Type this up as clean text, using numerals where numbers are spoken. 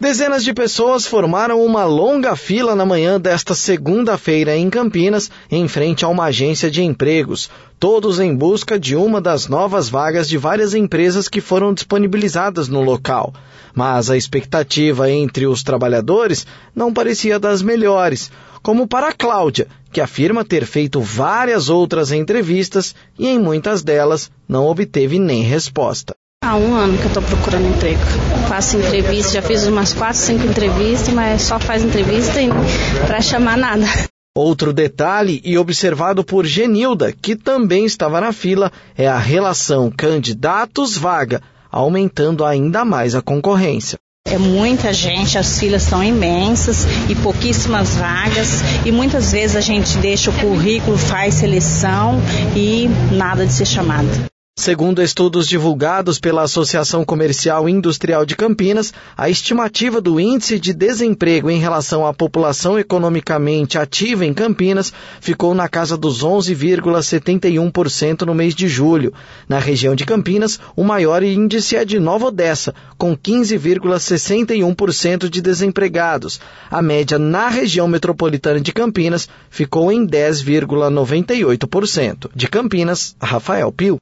Dezenas de pessoas formaram uma longa fila na manhã desta segunda-feira em Campinas, em frente a uma agência de empregos, todos em busca de uma das novas vagas de várias empresas que foram disponibilizadas no local. Mas a expectativa entre os trabalhadores não parecia das melhores, como para a Cláudia, que afirma ter feito várias outras entrevistas e em muitas delas não obteve nem resposta. Há 1 ano que eu estou procurando emprego. Faço entrevista, já fiz umas 4, 5 entrevistas, mas só faz entrevista para chamar nada. Outro detalhe, e observado por Genilda, que também estava na fila, é a relação candidatos-vaga, aumentando ainda mais a concorrência. É muita gente, as filas são imensas e pouquíssimas vagas e muitas vezes a gente deixa o currículo, faz seleção e nada de ser chamado. Segundo estudos divulgados pela Associação Comercial e Industrial de Campinas, a estimativa do índice de desemprego em relação à população economicamente ativa em Campinas ficou na casa dos 11,71% no mês de julho. Na região de Campinas, o maior índice é de Nova Odessa, com 15,61% de desempregados. A média na região metropolitana de Campinas ficou em 10,98%. De Campinas, Rafael Pio.